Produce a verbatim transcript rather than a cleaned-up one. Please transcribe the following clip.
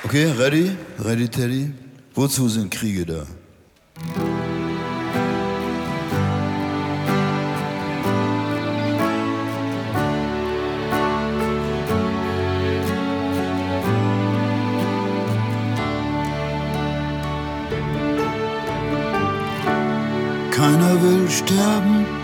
Okay, ready? Ready, Teddy? Wozu sind Kriege da? Keiner will sterben.